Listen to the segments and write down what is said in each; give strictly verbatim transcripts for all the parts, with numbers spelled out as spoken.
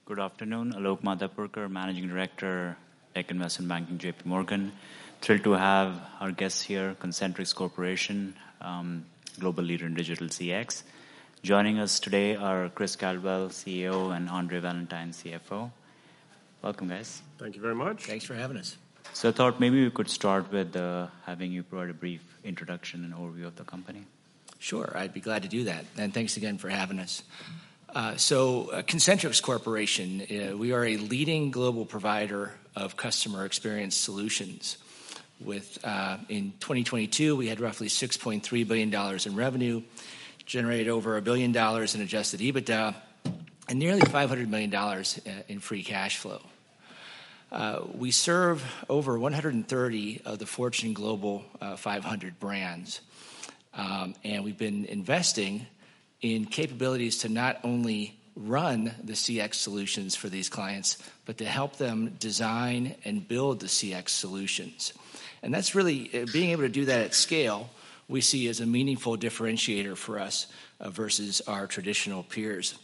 Good afternoon. Alok Madhapurkar, Managing Director, Tech Investment Banking, J P Morgan. Thrilled to have our guests here, Concentrix Corporation, um, global leader in digital C X. Joining us today are Chris Caldwell, C E O, and Andre Valentine, C F O. Welcome, guys. Thank you very much. Thanks for having us. So I thought maybe we could start with uh, having you provide a brief introduction and overview of the company. Sure, I'd be glad to do that. And thanks again for having us. Uh, so uh, Concentrix Corporation, uh, we are a leading global provider of customer experience solutions. With uh, in twenty twenty-two, we had roughly six point three billion dollars in revenue, generated over a billion dollars in adjusted EBITDA, and nearly five hundred million dollars in free cash flow. Uh, we serve over one hundred thirty of the Fortune Global uh, five hundred brands. Um, and we've been investing in capabilities to not only run the C X solutions for these clients, but to help them design and build the C X solutions. And that's really, uh, being able to do that at scale, we see as a meaningful differentiator for us uh, versus our traditional peers.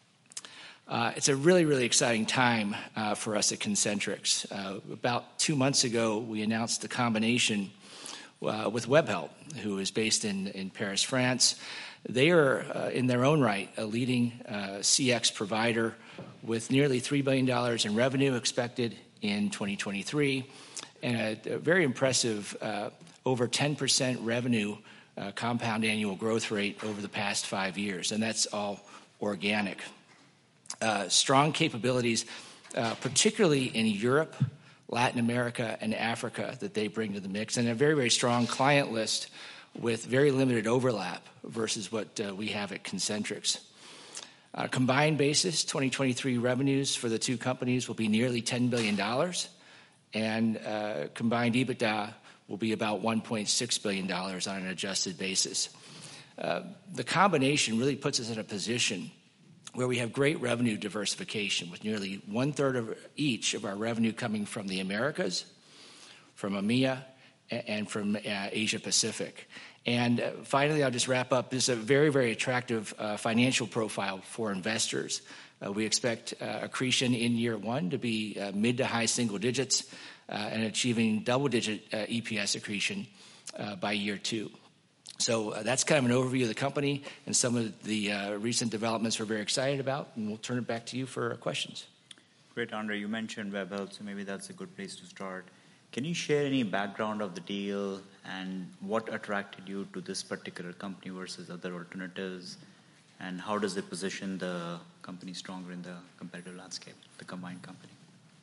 Uh, it's a really, really exciting time uh, for us at Concentrix. Uh, about two months ago, we announced the combination uh, with Webhelp, who is based in, in Paris, France. They are, uh, in their own right, a leading uh, C X provider with nearly three billion dollars in revenue expected in twenty twenty-three, and a, a very impressive uh, over ten percent revenue uh, compound annual growth rate over the past five years, and that's all organic. Uh, strong capabilities, uh, particularly in Europe, Latin America, and Africa that they bring to the mix, and a very, very strong client list with very limited overlap versus what uh, we have at Concentrix. On a combined basis, twenty twenty-three revenues for the two companies will be nearly ten billion dollars, and uh, combined EBITDA will be about one point six billion dollars on an adjusted basis. Uh, the combination really puts us in a position where we have great revenue diversification, with nearly one-third of each of our revenue coming from the Americas, from EMEA, and from uh, Asia-Pacific. And uh, finally, I'll just wrap up. This is a very, very attractive uh, financial profile for investors. Uh, we expect uh, accretion in year one to be uh, mid to high single digits uh, and achieving double-digit uh, E P S accretion uh, by year two. So uh, that's kind of an overview of the company and some of the uh, recent developments we're very excited about, and we'll turn it back to you for questions. Great, Andre. You mentioned Webhelp, so maybe that's a good place to start. Can you share any background of the deal and what attracted you to this particular company versus other alternatives, and how does it position the company stronger in the competitive landscape, the combined company?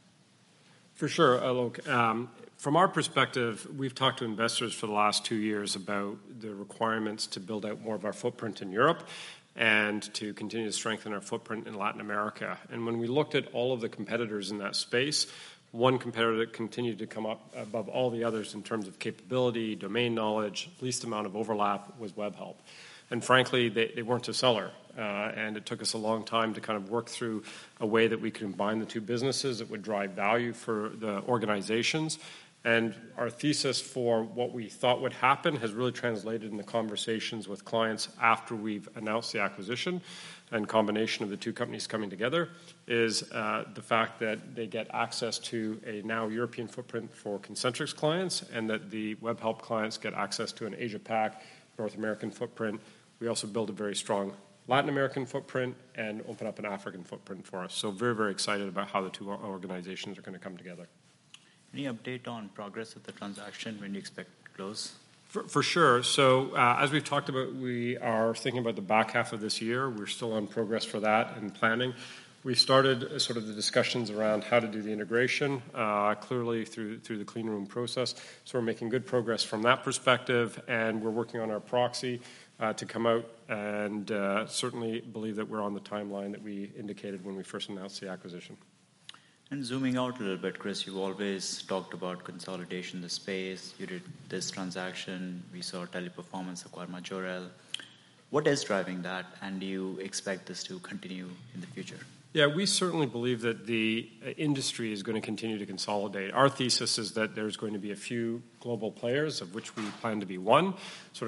For sure, Alok. Um, from our perspective, we've talked to investors for the last two years about the requirements to build out more of our footprint in Europe and to continue to strengthen our footprint in Latin America. And when we looked at all of the competitors in that space, one competitor that continued to come up above all the others in terms of capability, domain knowledge, least amount of overlap was Webhelp. And frankly, they, they weren't a seller. Uh, and it took us a long time to kind of work through a way that we could combine the two businesses that would drive value for the organizations. And our thesis for what we thought would happen has really translated in the conversations with clients after we've announced the acquisition and combination of the two companies coming together is uh, the fact that they get access to a now European footprint for Concentrix clients, and that the Webhelp clients get access to an Asia-Pac, North American footprint. We also build a very strong Latin American footprint and open up an African footprint for us. So very, very excited about how the two organizations are going to come together. Any update on progress of the transaction? When do you expect to close? For, for sure. So uh, as we've talked about, we are thinking about the back half of this year. We're still on progress for that and planning. We started sort of the discussions around how to do the integration, uh, clearly through through the clean room process. So we're making good progress from that perspective, and we're working on our proxy uh, to come out, and uh, certainly believe that we're on the timeline that we indicated when we first announced the acquisition. And zooming out a little bit, Chris, you've always talked about consolidation in the space. You did this transaction. We saw Teleperformance acquire Majorel. What is driving that, and do you expect this to continue in the future? Yeah, we certainly believe that the industry is going to continue to consolidate. Our thesis is that there's going to be a few global players, of which we plan to be one, sort of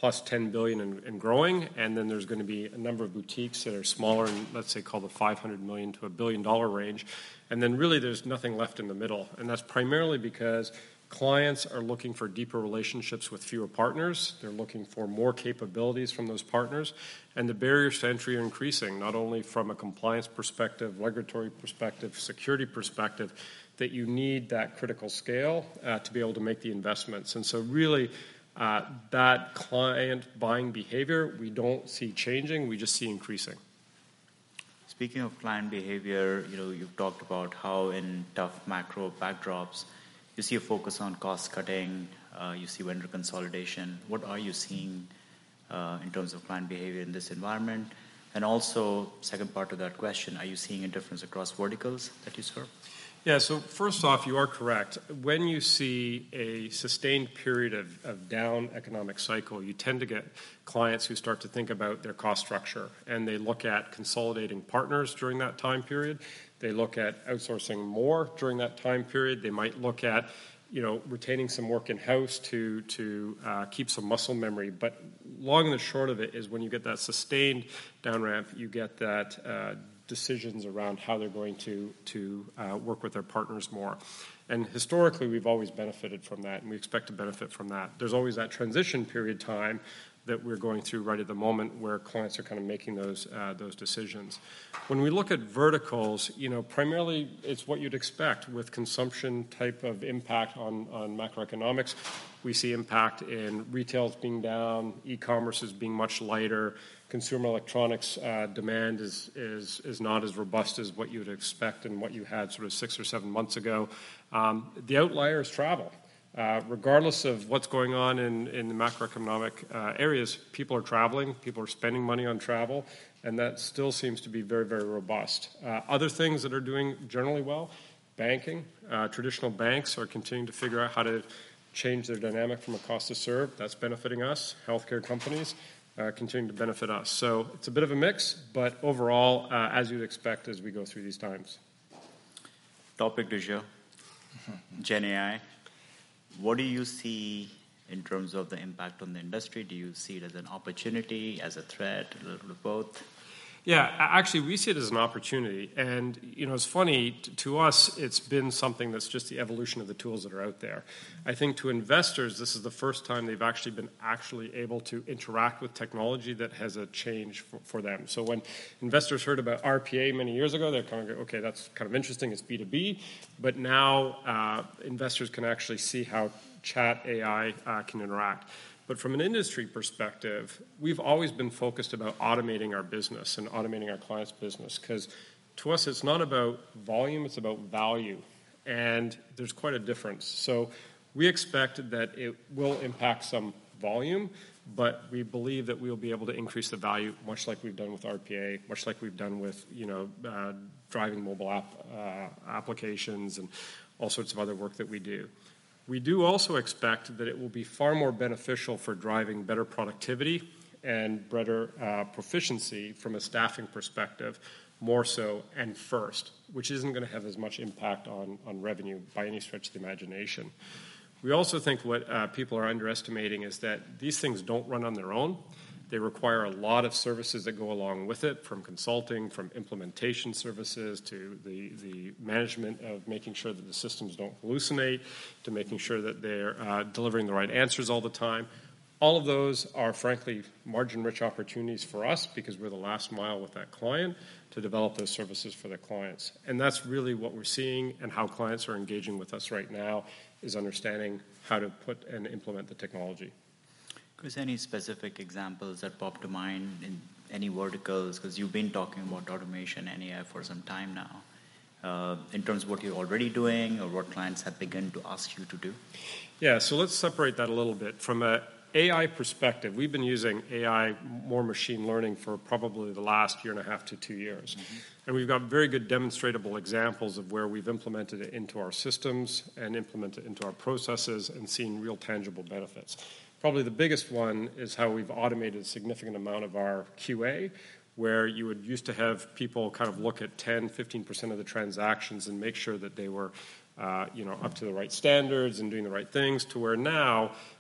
plus ten billion dollars and, and growing, and then there's going to be a number of boutiques that are smaller and let's say called the five hundred million to a billion dollar range, and then really there's nothing left in the middle, and that's primarily because clients are looking for deeper relationships with fewer partners. They're looking for more capabilities from those partners, and the barriers to entry are increasing, not only from a compliance perspective, regulatory perspective, security perspective, that you need that critical scale uh, to be able to make the investments. And so really, uh, that client buying behavior, we don't see changing, we just see increasing. Speaking of client behavior, you know, you've talked about how in tough macro backdrops, you see a focus on cost cutting, uh, you see vendor consolidation. What are you seeing uh, in terms of client behavior in this environment? And also, second part of that question, are you seeing a difference across verticals that you serve? Yeah, so first off, you are correct. When you see a sustained period of, of down economic cycle, you tend to get clients who start to think about their cost structure, and they look at consolidating partners during that time period. They look at outsourcing more during that time period. They might look at, you know, retaining some work in-house to, to uh, keep some muscle memory. But long and the short of it is when you get that sustained down ramp, you get that uh, decisions around how they're going to, to uh, work with their partners more. And historically, we've always benefited from that, and we expect to benefit from that. There's always that transition period time that we're going through right at the moment where clients are kind of making those uh, those decisions. When we look at verticals, you know, primarily it's what you'd expect with consumption type of impact on, on macroeconomics. We see impact in retails being down, e-commerce is being much lighter, consumer electronics uh, demand is, is, is not as robust as what you would expect and what you had sort of six or seven months ago. Um, the outlier is travel. Uh, regardless of what's going on in, in the macroeconomic uh, areas, people are traveling, people are spending money on travel, and that still seems to be very, very robust. Uh, other things that are doing generally well, banking. Uh, traditional banks are continuing to figure out how to change their dynamic from a cost to serve. That's benefiting us. Healthcare companies uh, continue to benefit us. So it's a bit of a mix, but overall, uh, as you'd expect as we go through these times. Topic du jour, Gen A I. What do you see in terms of the impact on the industry? Do you see it as an opportunity, as a threat, a little bit of both? Yeah, actually, we see it as an opportunity. And, you know, it's funny, to us, it's been something that's just the evolution of the tools that are out there. I think to investors, this is the first time they've actually been actually able to interact with technology that has a change for, for them. So when investors heard about R P A many years ago, they're kind of, okay, that's kind of interesting, it's B two B. But now uh, investors can actually see how Chat A I uh, can interact. But from an industry perspective, we've always been focused about automating our business and automating our clients' business, because to us, it's not about volume, it's about value. And there's quite a difference. So we expect that it will impact some volume, but we believe that we'll be able to increase the value, much like we've done with R P A, much like we've done with, you know, uh, driving mobile app uh, applications and all sorts of other work that we do. We do also expect that it will be far more beneficial for driving better productivity and better uh, proficiency from a staffing perspective, more so and first, which isn't going to have as much impact on, on revenue by any stretch of the imagination. We also think what uh, people are underestimating is that these things don't run on their own. They require a lot of services that go along with it, from consulting, from implementation services, to the, the management of making sure that the systems don't hallucinate, to making sure that they're uh, delivering the right answers all the time. All of those are, frankly, margin-rich opportunities for us because we're the last mile with that client to develop those services for their clients. And that's really what we're seeing, and how clients are engaging with us right now is understanding how to put and implement the technology. Chris, any specific examples that pop to mind in any verticals? Because you've been talking about automation and A I for some time now. Uh, in terms of what you're already doing or what clients have begun to ask you to do? Yeah, so let's separate that a little bit. From a A I perspective, we've been using A I, more machine learning, for probably the last year and a half to two years. Mm-hmm. And we've got very good demonstratable examples of where we've implemented it into our systems and implemented it into our processes and seen real tangible benefits. Probably the biggest one is how we've automated a significant amount of our Q A, where you would used to have people kind of look at ten, fifteen percent of the transactions and make sure that they were uh, you know, up to the right standards and doing the right things, to where now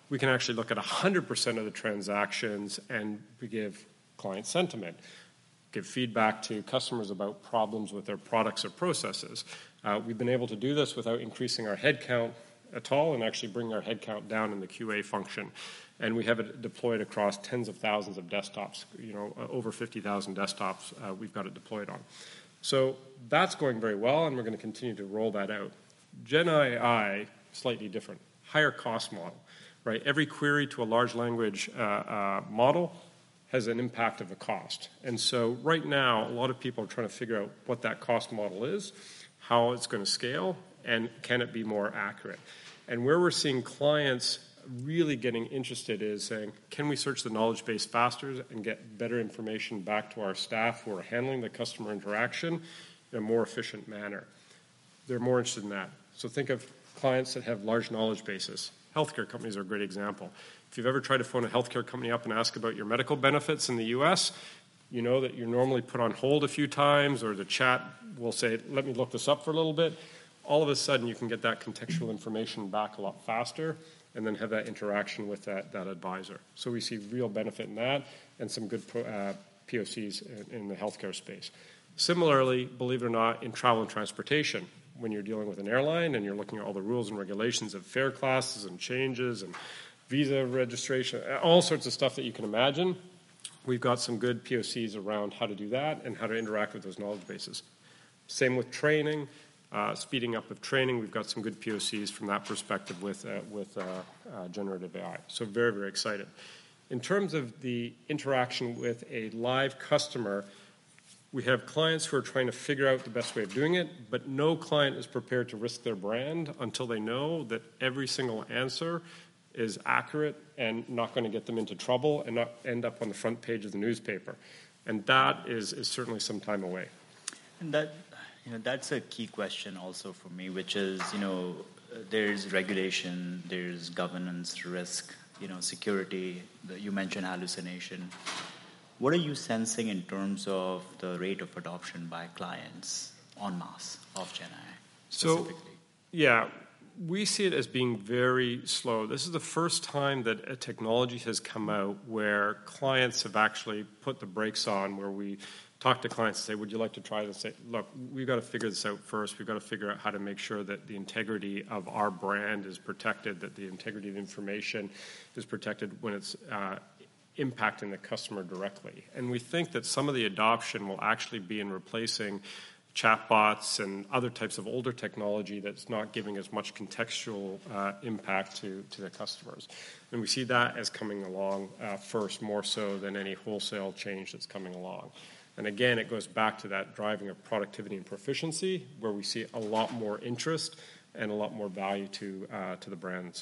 we can actually look at one hundred percent of the transactions and give client sentiment, give feedback to customers about problems with their products or processes. Uh, we've been able to do this without increasing our headcount at all and actually bring our headcount down in the Q A function. And we have it deployed across tens of thousands of desktops, you know, uh, over fifty thousand desktops uh, we've got it deployed on. So that's going very well, and we're going to continue to roll that out. Gen A I, slightly different, higher cost model, right? Every query to a large language uh, uh, model has an impact of a cost. And so right now, a lot of people are trying to figure out what that cost model is, how it's going to scale, and can it be more accurate. And where we're seeing clients really getting interested is saying, can we search the knowledge base faster and get better information back to our staff who are handling the customer interaction in a more efficient manner? They're more interested in that. So think of clients that have large knowledge bases. Healthcare companies are a great example. If you've ever tried to phone a healthcare company up and ask about your medical benefits in the U S, you know that you're normally put on hold a few times, or the chat will say, let me look this up for a little bit. All of a sudden, you can get that contextual information back a lot faster and then have that interaction with that, that advisor. So we see real benefit in that and some good pro, uh, P O Cs in, in the healthcare space. Similarly, believe it or not, in travel and transportation, when you're dealing with an airline and you're looking at all the rules and regulations of fare classes and changes and visa registration, all sorts of stuff that you can imagine, we've got some good P O Cs around how to do that and how to interact with those knowledge bases. Same with training, uh, speeding up of training. We've got some good P O Cs from that perspective with, uh, with uh, uh, generative A I. So very, very excited. In terms of the interaction with a live customer, we have clients who are trying to figure out the best way of doing it, but no client is prepared to risk their brand until they know that every single answer is accurate and not going to get them into trouble and not end up on the front page of the newspaper. And that is, is certainly some time away. And that, you know, that's a key question also for me, which is, you know, there's regulation, there's governance, risk, you know, security. The, you mentioned hallucination. What are you sensing in terms of the rate of adoption by clients en masse of Gen A I specifically? So, yeah, we see it as being very slow. This is the first time that a technology has come out where clients have actually put the brakes on, where we talk to clients and say, would you like to try this? Say, look, we've got to figure this out first. We've got to figure out how to make sure that the integrity of our brand is protected, that the integrity of information is protected when it's uh, impacting the customer directly. And we think that some of the adoption will actually be in replacing chatbots and other types of older technology that's not giving as much contextual uh, impact to, to the customers. And we see that as coming along uh, first, more so than any wholesale change that's coming along. And again, it goes back to that driving of productivity and proficiency, where we see a lot more interest and a lot more value to uh, to the brands.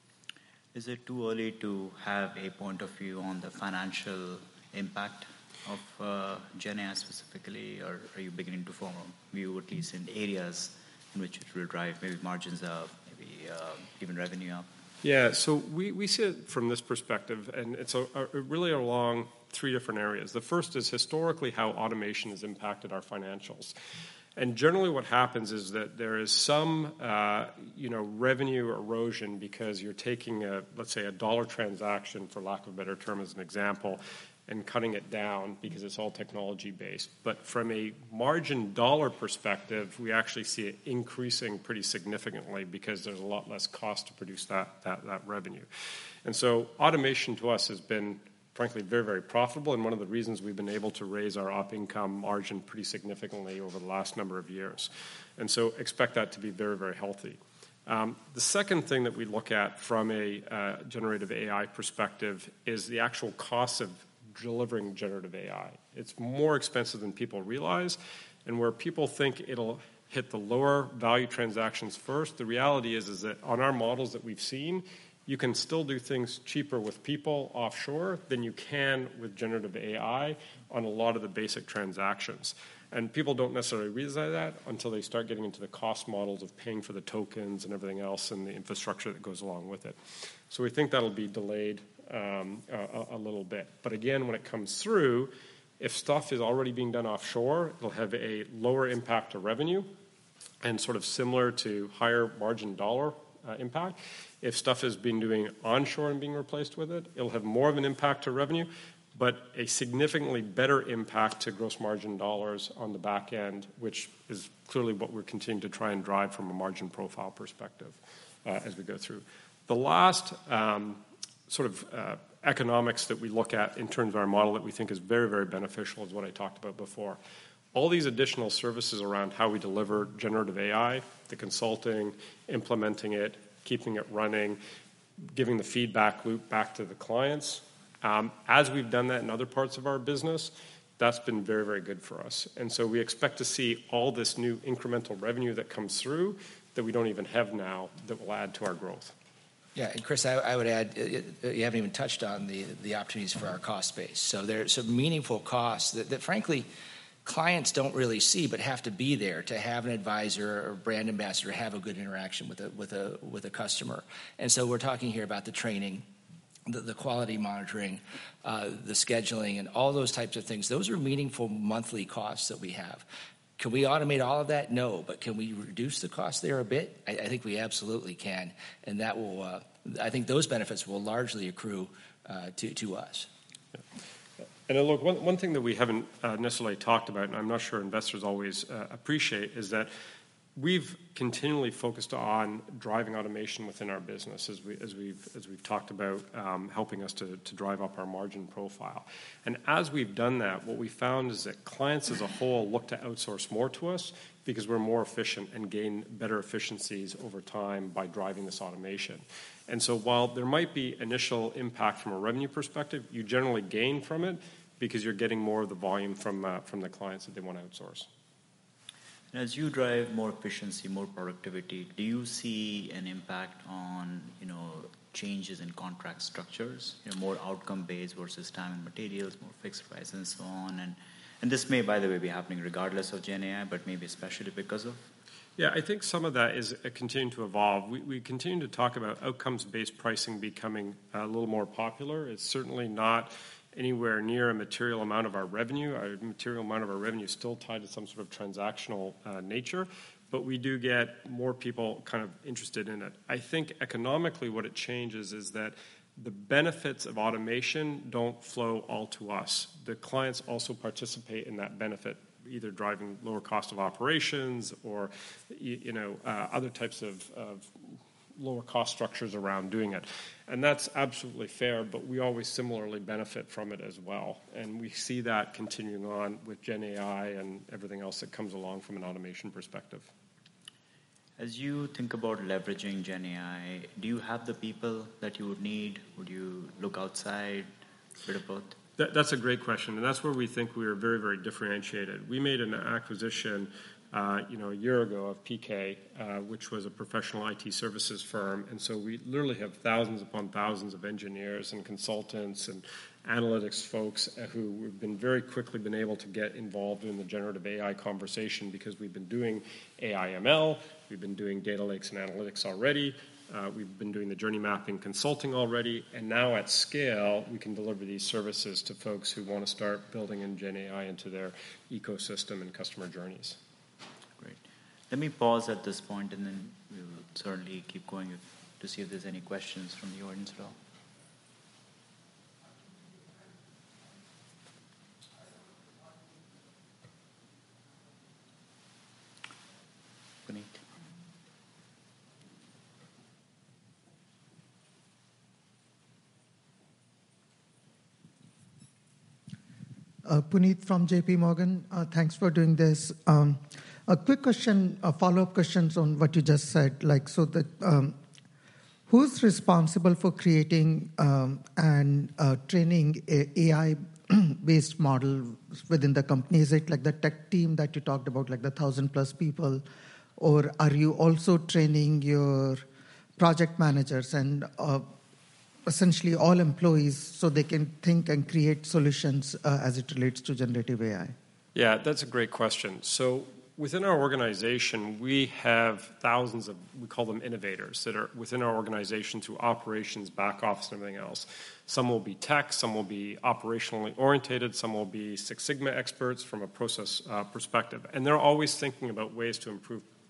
Is it too early to have a point of view on the financial impact of uh, Gen A I specifically, or are you beginning to form a view, at least in areas in which it will drive maybe margins up, maybe uh, even revenue up? Yeah, so we, we see it from this perspective, and it's a, a, really along three different areas. The first is historically how automation has impacted our financials. And generally what happens is that there is some, uh, you know, revenue erosion because you're taking, a, let's say, a dollar transaction, for lack of a better term as an example, and cutting it down because it's all technology-based. But from a margin dollar perspective, we actually see it increasing pretty significantly because there's a lot less cost to produce that, that, that revenue. And so automation to us has been, frankly, very, very profitable, and one of the reasons we've been able to raise our op income margin pretty significantly over the last number of years. And so expect that to be very, very healthy. Um, the second thing that we look at from a uh, generative A I perspective is the actual cost of delivering generative A I. It's more expensive than people realize, and where people think it'll hit the lower value transactions first, the reality is, is that on our models that we've seen, you can still do things cheaper with people offshore than you can with generative A I on a lot of the basic transactions. And people don't necessarily realize that until they start getting into the cost models of paying for the tokens and everything else and the infrastructure that goes along with it. So we think that'll be delayed um, a, a little bit. But again, when it comes through, if stuff is already being done offshore, it'll have a lower impact to revenue and sort of similar to higher margin dollar uh, impact. If stuff is being doing onshore and being replaced with it, it'll have more of an impact to revenue, but a significantly better impact to gross margin dollars on the back end, which is clearly what we're continuing to try and drive from a margin profile perspective uh, as we go through. The last um, sort of uh, economics that we look at in terms of our model that we think is very, very beneficial is what I talked about before. All these additional services around how we deliver generative A I, the consulting, implementing it, keeping it running, giving the feedback loop back to the clients. Um, as we've done that in other parts of our business, that's been very, very good for us. And so we expect to see all this new incremental revenue that comes through that we don't even have now that will add to our growth. Yeah, and Chris, I, I would add, uh, you haven't even touched on the, the opportunities for our cost base. So there's some meaningful costs that, that frankly, clients don't really see, but have to be there to have an advisor or brand ambassador have a good interaction with a with a with a customer. And so we're talking here about the training, the, the quality monitoring, uh, the scheduling, and all those types of things. Those are meaningful monthly costs that we have. Can we automate all of that? No, but can we reduce the cost there a bit? I, I think we absolutely can, and that will. Uh, I think those benefits will largely accrue uh, to to us. Yeah. And uh, look, one, one thing that we haven't uh, necessarily talked about, and I'm not sure investors always uh, appreciate, is that we've continually focused on driving automation within our business, as, we, as, we've, as we've talked about, um, helping us to, to drive up our margin profile. And as we've done that, what we found is that clients as a whole look to outsource more to us because we're more efficient and gain better efficiencies over time by driving this automation. And so while there might be initial impact from a revenue perspective, you generally gain from it because you're getting more of the volume from, uh, from the clients that they want to outsource. As you drive more efficiency, more productivity, do you see an impact on, you know, changes in contract structures, you know, more outcome-based versus time and materials, more fixed price and so on? And, and this may, by the way, be happening regardless of Gen A I, but maybe especially because of? Yeah, I think some of that is continuing to evolve. We, we continue to talk about outcomes-based pricing becoming a little more popular. It's certainly not anywhere near a material amount of our revenue. Our material amount of our revenue is still tied to some sort of transactional uh, nature, but we do get more people kind of interested in it. I think economically what it changes is that the benefits of automation don't flow all to us. The clients also participate in that benefit, either driving lower cost of operations or you, you know uh, other types of, of lower cost structures around doing it. And that's absolutely fair, but we always similarly benefit from it as well. And we see that continuing on with Gen A I and everything else that comes along from an automation perspective. As you think about leveraging Gen A I, do you have the people that you would need? Would you look outside? A bit of both? That, that's a great question, and that's where we think we are very, very differentiated. We made an acquisition Uh, you know, a year ago of P K, uh, which was a professional I T services firm. And so we literally have thousands upon thousands of engineers and consultants and analytics folks who have been very quickly been able to get involved in the generative A I conversation because we've been doing A I M L, we've been doing data lakes and analytics already, uh, we've been doing the journey mapping consulting already, and now at scale we can deliver these services to folks who want to start building in Gen A I into their ecosystem and customer journeys. Let me pause at this point, and then we'll certainly keep going if, to see if there's any questions from the audience at all. Puneet. Uh, Puneet from J P Morgan. Uh, thanks for doing this. Um, A quick question, a follow-up questions on what you just said. Like, so that um, who's responsible for creating um, and uh, training a A I-based model within the company? Is it like the tech team that you talked about, like the thousand plus people, or are you also training your project managers and uh, essentially all employees so they can think and create solutions uh, as it relates to generative A I? Yeah, that's a great question. So within our organization, we have thousands of, we call them innovators, that are within our organization through operations, back office, and everything else. Some will be tech, some will be operationally orientated, some will be Six Sigma experts from a process uh, perspective. And they're always thinking about ways to improve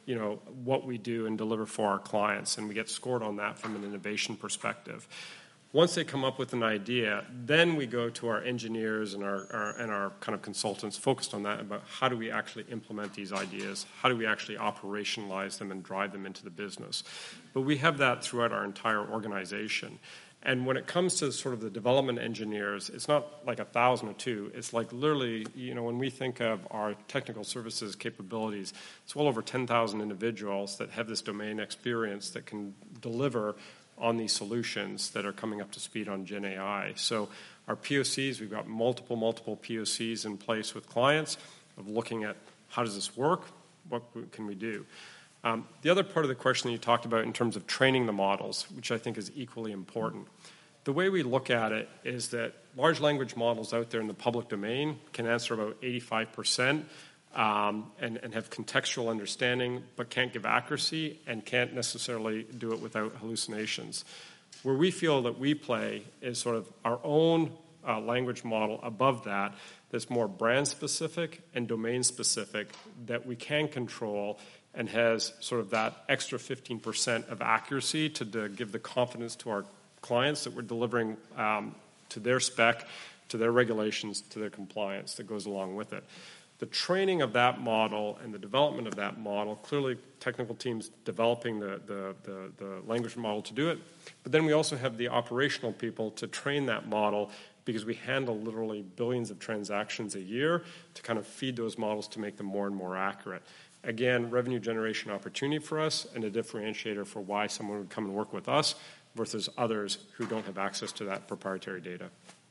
you know, what we do and deliver for our clients, and we get scored on that from an innovation perspective. Once they come up with an idea, then we go to our engineers and our, our and our kind of consultants focused on that about how do we actually implement these ideas, how do we actually operationalize them and drive them into the business. But we have that throughout our entire organization. And when it comes to sort of the development engineers, it's not like a thousand or two. It's like literally, you know, when we think of our technical services capabilities, it's well over ten thousand individuals that have this domain experience that can deliver on these solutions that are coming up to speed on Gen A I. So our P O Cs, we've got multiple, multiple P O Cs in place with clients of looking at how does this work, what can we do. Um, the other part of the question that you talked about in terms of training the models, which I think is equally important, the way we look at it is that large language models out there in the public domain can answer about eighty-five percent Um, and, and have contextual understanding, but can't give accuracy and can't necessarily do it without hallucinations. Where we feel that we play is sort of our own uh, language model above that that's more brand-specific and domain-specific that we can control and has sort of that extra fifteen percent of accuracy to, to give the confidence to our clients that we're delivering um, to their spec, to their regulations, to their compliance that goes along with it. The training of that model and the development of that model, clearly technical teams developing the, the, the, the language model to do it, but then we also have the operational people to train that model because we handle literally billions of transactions a year to kind of feed those models to make them more and more accurate. Again, revenue generation opportunity for us and a differentiator for why someone would come and work with us versus others who don't have access to that proprietary data.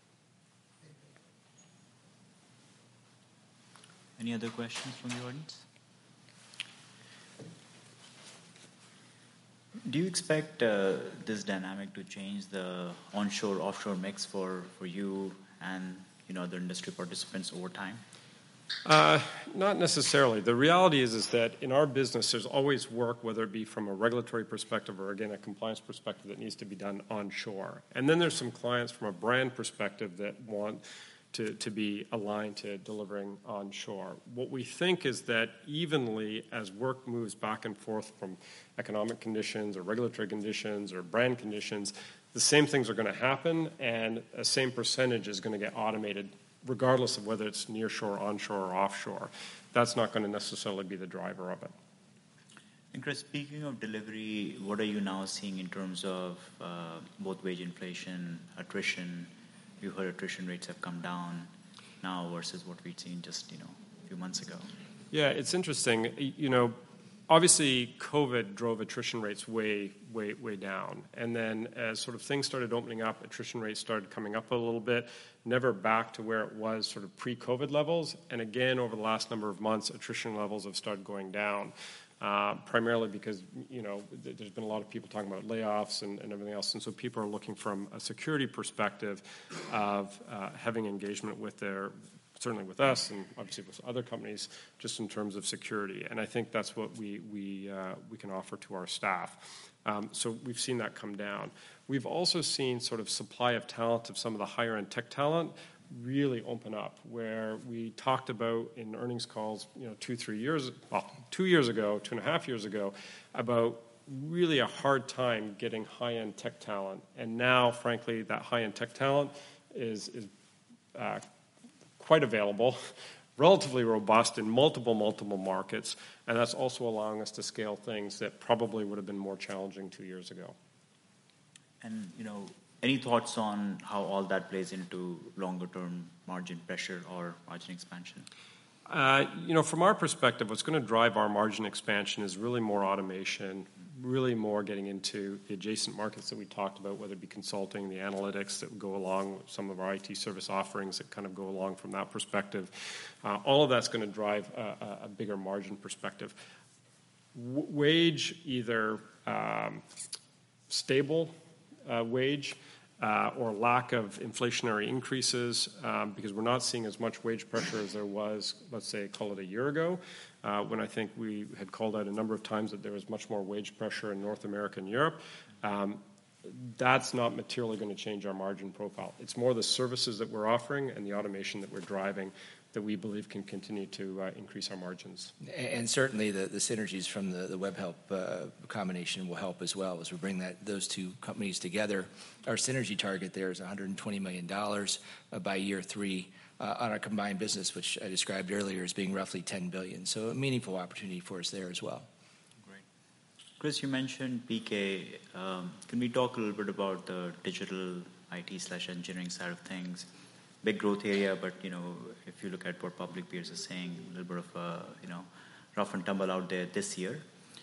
Any other questions from the audience? Do you expect uh, this dynamic to change the onshore-offshore mix for, for you and you know other industry participants over time? Uh, not necessarily. The reality is, is that in our business, there's always work, whether it be from a regulatory perspective or, again, a compliance perspective that needs to be done onshore. And then there's some clients from a brand perspective that want To, to be aligned to delivering onshore. What we think is that evenly, as work moves back and forth from economic conditions or regulatory conditions or brand conditions, the same things are going to happen, and a same percentage is going to get automated regardless of whether it's nearshore, onshore, or offshore. That's not going to necessarily be the driver of it. And Chris, speaking of delivery, what are you now seeing in terms of uh, both wage inflation, attrition? You heard attrition rates have come down now versus what we'd seen just, you know, a few months ago. Yeah, it's interesting. You know, obviously COVID drove attrition rates way, way, way down. And then as sort of things started opening up, attrition rates started coming up a little bit, never back to where it was sort of pre-COVID levels. And again, over the last number of months, attrition levels have started going down. Uh, primarily because, you know, th- there's been a lot of people talking about layoffs and, and everything else. And so people are looking from a security perspective of uh, having engagement with their, certainly with us and obviously with other companies, just in terms of security. And I think that's what we, we, uh, we can offer to our staff. Um, so we've seen that come down. We've also seen sort of supply of talent of some of the higher-end tech talent really open up, where we talked about in earnings calls, you know, two, three years, well, two years ago, two and a half years ago, about really a hard time getting high-end tech talent. And now, frankly, that high-end tech talent is, is uh, quite available, relatively robust in multiple, multiple markets, and that's also allowing us to scale things that probably would have been more challenging two years ago. And, you know, any thoughts on how all that plays into longer-term margin pressure or margin expansion? Uh, you know, from our perspective, what's going to drive our margin expansion is really more automation, really more getting into the adjacent markets that we talked about, whether it be consulting, the analytics that go along with some of our I T service offerings that kind of go along from that perspective. Uh, all of that's going to drive a, a bigger margin perspective. W- wage, either um, stable uh, wage, Uh, or lack of inflationary increases, um, because we're not seeing as much wage pressure as there was, let's say, call it a year ago, uh, when I think we had called out a number of times that there was much more wage pressure in North America and Europe. Um, that's not materially going to change our margin profile. It's more the services that we're offering and the automation that we're driving that we believe can continue to uh, increase our margins. And certainly the, the synergies from the, the WebHelp uh, combination will help as well as we bring that those two companies together. Our synergy target there is one hundred twenty million dollars uh, by year three uh, on our combined business, which I described earlier as being roughly ten billion dollars. So a meaningful opportunity for us there as well. Great. Chris, you mentioned P K. Um, can we talk a little bit about the digital I T slash engineering side of things? Big growth area, but you know, if you look at what public peers are saying, a little bit of a you know rough and tumble out there this year.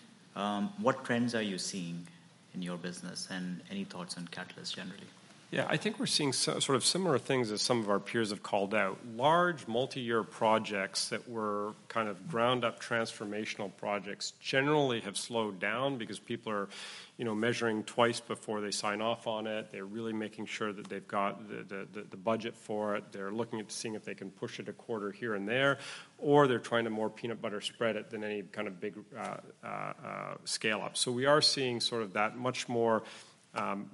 Um, what trends are you seeing in your business, and any thoughts on Catalyst generally? Yeah, I think we're seeing so, sort of similar things as some of our peers have called out. Large multi-year projects that were kind of ground-up transformational projects generally have slowed down because people are, you know, measuring twice before they sign off on it. They're really making sure that they've got the, the, the budget for it. They're looking at seeing if they can push it a quarter here and there, or they're trying to more peanut butter spread it than any kind of big uh, uh, uh, scale-up. So we are seeing sort of that much more um,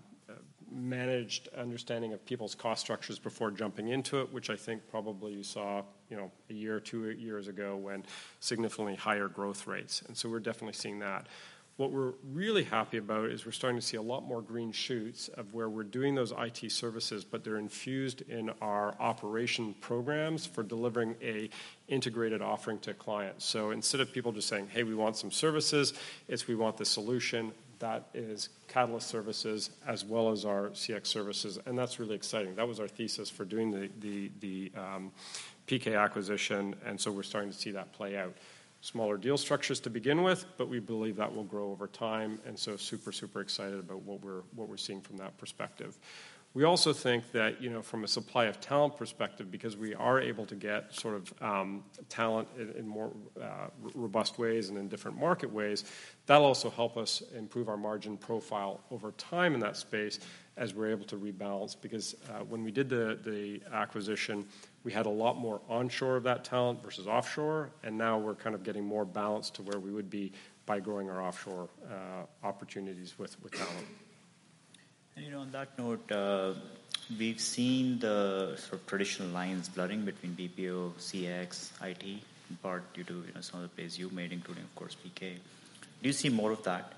managed understanding of people's cost structures before jumping into it, which I think probably you saw, you know, a year or two years ago when significantly higher growth rates. And so we're definitely seeing that. What we're really happy about is we're starting to see a lot more green shoots of where we're doing those I T services, but they're infused in our operation programs for delivering a integrated offering to clients. So instead of people just saying, hey, we want some services, it's we want the solution. That is Catalyst services as well as our C X services, and that's really exciting. That was our thesis for doing the, the, the um, P K acquisition, and so we're starting to see that play out. Smaller deal structures to begin with, but we believe that will grow over time, and so super, super excited about what we're, what we're seeing from that perspective. We also think that, you know, from a supply of talent perspective, because we are able to get sort of um, talent in, in more uh, robust ways and in different market ways, that'll also help us improve our margin profile over time in that space as we're able to rebalance. Because uh, when we did the, the acquisition, we had a lot more onshore of that talent versus offshore, and now we're kind of getting more balanced to where we would be by growing our offshore uh, opportunities with, with talent. And you know, on that note, uh, we've seen the sort of traditional lines blurring between B P O, C X, I T, in part due to you know some of the plays you made, including of course P K. Do you see more of that?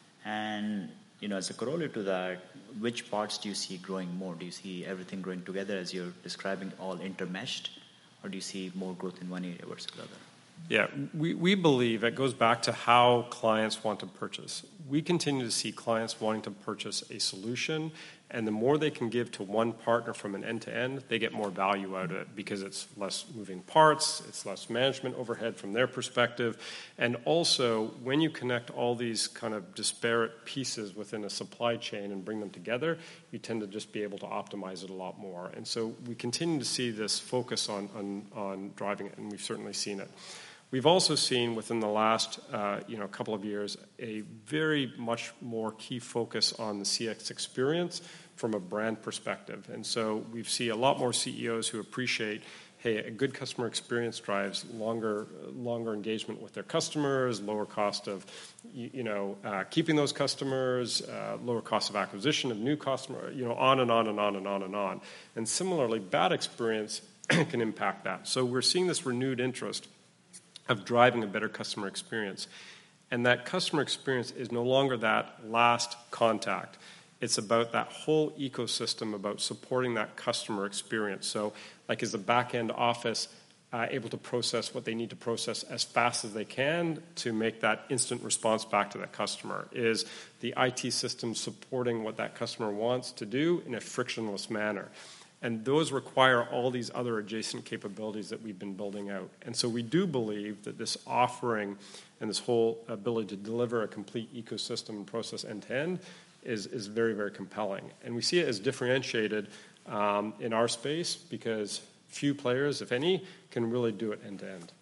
And you know, as a corollary to that, which parts do you see growing more? Do you see everything growing together as you're describing, all intermeshed, or do you see more growth in one area versus the other? Yeah, we, we believe it goes back to how clients want to purchase. We continue to see clients wanting to purchase a solution, and the more they can give to one partner from an end-to-end, they get more value out of it because it's less moving parts, it's less management overhead from their perspective, and also when you connect all these kind of disparate pieces within a supply chain and bring them together, you tend to just be able to optimize it a lot more. And so we continue to see this focus on, on, on driving it, and we've certainly seen it. We've also seen within the last uh, you know, couple of years a very much more key focus on the C X experience from a brand perspective. And so we see a lot more C E Os who appreciate, hey, a good customer experience drives longer longer engagement with their customers, lower cost of you, you know, uh, keeping those customers, uh, lower cost of acquisition of new customers, you know, on and on and on and on and on. And similarly, bad experience can impact that. So we're seeing this renewed interest of driving a better customer experience. And that customer experience is no longer that last contact. It's about that whole ecosystem, about supporting that customer experience. So like is the back-end office uh, able to process what they need to process as fast as they can to make that instant response back to that customer? Is the I T system supporting what that customer wants to do in a frictionless manner? And those require all these other adjacent capabilities that we've been building out. And so we do believe that this offering and this whole ability to deliver a complete ecosystem and process end-to-end is, is very, very compelling. And we see it as differentiated um, in our space because few players, if any, can really do it end-to-end.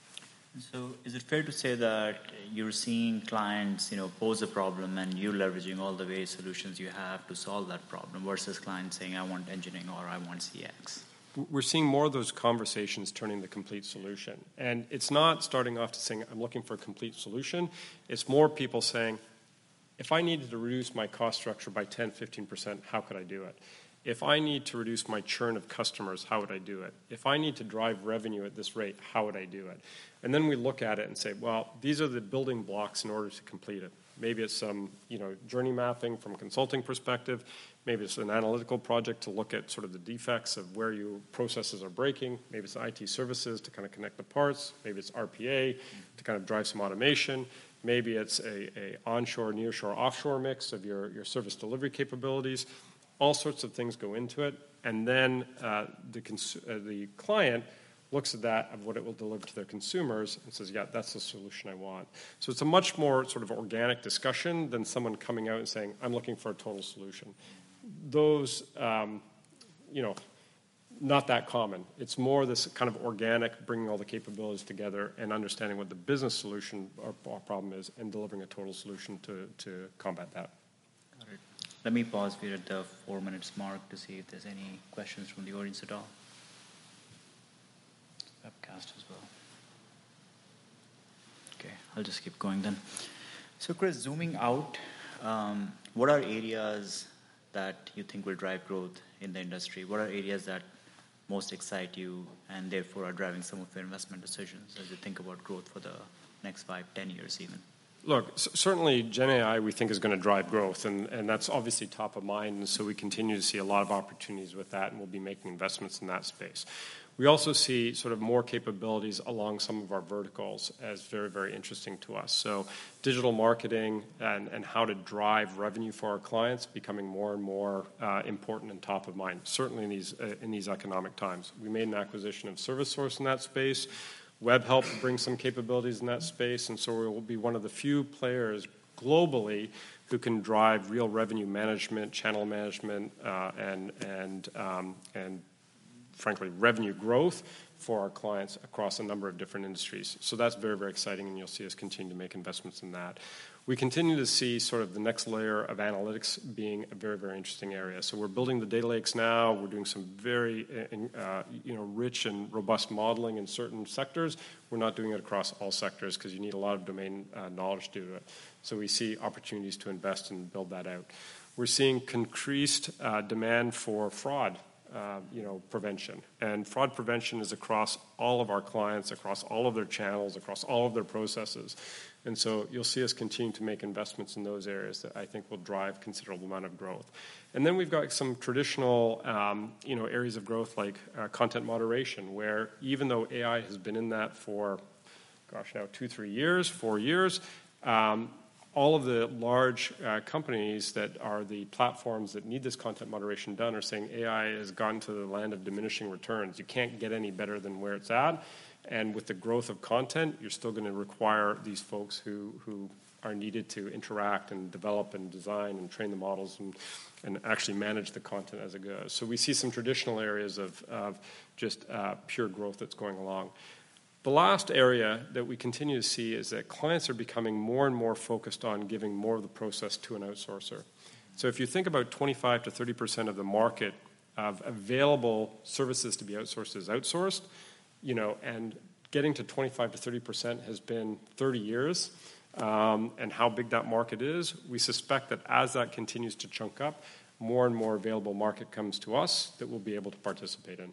So is it fair to say that you're seeing clients, you know, pose a problem and you're leveraging all the various solutions you have to solve that problem versus clients saying, I want engineering or I want C X? We're seeing more of those conversations turning the complete solution. And it's not starting off to saying, I'm looking for a complete solution. It's more people saying, if I needed to reduce my cost structure by ten, fifteen percent, how could I do it? If I need to reduce my churn of customers, how would I do it? If I need to drive revenue at this rate, how would I do it? And then we look at it and say, well, these are the building blocks in order to complete it. Maybe it's some, you know, journey mapping from a consulting perspective. Maybe it's an analytical project to look at sort of the defects of where your processes are breaking. Maybe it's I T services to kind of connect the parts. Maybe it's R P A to kind of drive some automation. Maybe it's a, a onshore, nearshore, offshore mix of your, your service delivery capabilities. All sorts of things go into it. And then uh, the, cons- uh, the client looks at that, of what it will deliver to their consumers, and says, yeah, that's the solution I want. So it's a much more sort of organic discussion than someone coming out and saying, I'm looking for a total solution. Those, um, you know, not that common. It's more this kind of organic, bringing all the capabilities together and understanding what the business solution or, or problem is and delivering a total solution to, to combat that. Got it. Let me pause here at the four minutes mark to see if there's any questions from the audience at all. Webcast as well. Okay, I'll just keep going then. So Chris, zooming out, um, what are areas that you think will drive growth in the industry? What are areas that most excite you and therefore are driving some of your investment decisions as you think about growth for the next five, ten years even? Look, c- certainly Gen A I we think is going to drive growth, and, and that's obviously top of mind, and so we continue to see a lot of opportunities with that, and we'll be making investments in that space. We also see sort of more capabilities along some of our verticals as very, very interesting to us. So digital marketing and, and how to drive revenue for our clients becoming more and more uh, important and top of mind, certainly in these, uh, in these economic times. We made an acquisition of ServiceSource in that space. Webhelp brings some capabilities in that space, and so we will be one of the few players globally who can drive real revenue management, channel management, uh, and, and, um, and frankly, revenue growth for our clients across a number of different industries. So that's very, very exciting, and you'll see us continue to make investments in that. We continue to see sort of the next layer of analytics being a very, very interesting area. So we're building the data lakes now. We're doing some very uh, you know, rich and robust modeling in certain sectors. We're not doing it across all sectors because you need a lot of domain uh, knowledge to do it. So we see opportunities to invest and build that out. We're seeing increased uh, demand for fraud Uh, you know, prevention. And fraud prevention is across all of our clients, across all of their channels, across all of their processes. And so you'll see us continue to make investments in those areas that I think will drive considerable amount of growth. And then we've got some traditional, um, you know, areas of growth like uh, content moderation, where even though A I has been in that for, gosh, now two, three years, four years, um, all of the large uh, companies that are the platforms that need this content moderation done are saying A I has gone to the land of diminishing returns. You can't get any better than where it's at. And with the growth of content, you're still going to require these folks who, who are needed to interact and develop and design and train the models and, and actually manage the content as it goes. So we see some traditional areas of, of just uh, pure growth that's going along. The last area that we continue to see is that clients are becoming more and more focused on giving more of the process to an outsourcer. So if you think about twenty-five to thirty percent of the market of available services to be outsourced is outsourced, you know, and getting to twenty-five to thirty percent has been thirty years, um, and how big that market is, we suspect that as that continues to chunk up, more and more available market comes to us that we'll be able to participate in.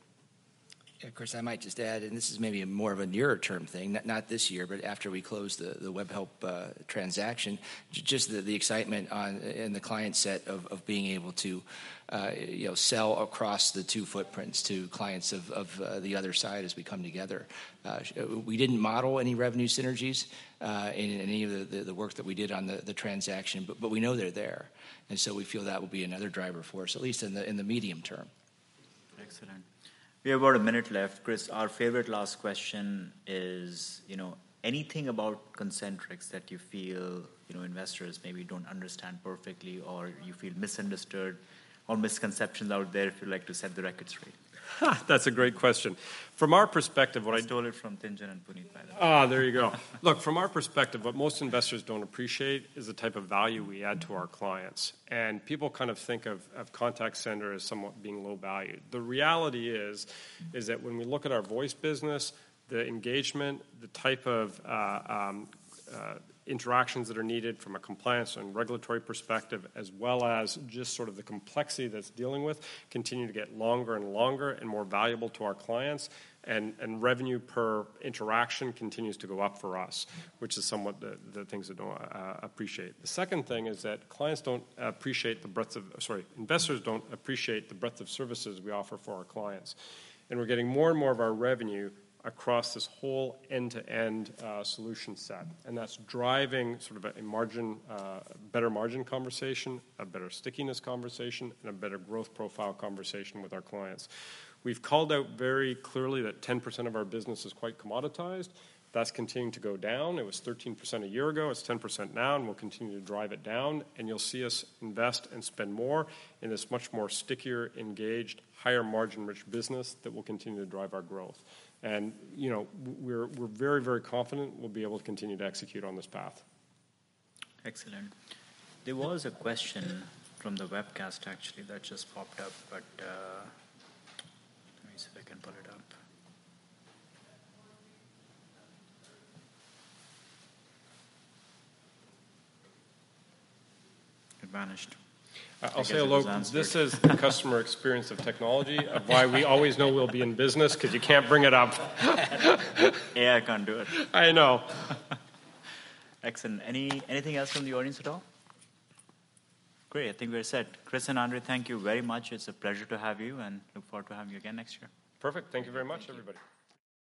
Of course, I might just add, and this is maybe a more of a nearer-term thing, not, not this year, but after we close the, the Webhelp uh, transaction, j- just the, the excitement on in the client set of, of being able to, uh, you know, sell across the two footprints to clients of, of uh, the other side as we come together. Uh, we didn't model any revenue synergies uh, in any of the, the, the work that we did on the, the transaction, but, but we know they're there, and so we feel that will be another driver for us, at least in the in the medium term. Excellent. We have about a minute left. Chris, our favorite last question is, you know, anything about Concentrix that you feel, you know, investors maybe don't understand perfectly or you feel misunderstood or misconceptions out there if you'd like to set the record straight? That's a great question. From our perspective, what I I stole it from Tien-Tsin and Puneet, by the way. Ah, there you go. Look, from our perspective, what most investors don't appreciate is the type of value we add to our clients. And people kind of think of, of contact center as somewhat being low value. The reality is, is that when we look at our voice business, the engagement, the type of uh, um, uh, interactions that are needed from a compliance and regulatory perspective, as well as just sort of the complexity that's dealing with, continue to get longer and longer and more valuable to our clients. And, and revenue per interaction continues to go up for us, which is somewhat the, the things that don't uh, appreciate. The second thing is that clients don't appreciate the breadth of, sorry, investors don't appreciate the breadth of services we offer for our clients. And we're getting more and more of our revenue across this whole end-to-end uh, solution set. And that's driving sort of a margin, uh, better margin conversation, a better stickiness conversation, and a better growth profile conversation with our clients. We've called out very clearly that ten percent of our business is quite commoditized. That's continuing to go down. It was thirteen percent a year ago. It's ten percent now, and we'll continue to drive it down. And you'll see us invest and spend more in this much more stickier, engaged, higher margin-rich business that will continue to drive our growth. And, you know, we're, we're very, very confident we'll be able to continue to execute on this path. Excellent. There was a question from the webcast, actually, that just popped up, but uh, let me see if I can pull it up. It vanished. I'll say, Alok, this is the customer experience of technology, of why we always know we'll be in business, because you can't bring it up. Yeah, I can't do it. I know. Excellent. Any anything else from the audience at all? Great. I think we're set. Chris and Andre, thank you very much. It's a pleasure to have you, and look forward to having you again next year. Perfect. Thank you very much, everybody.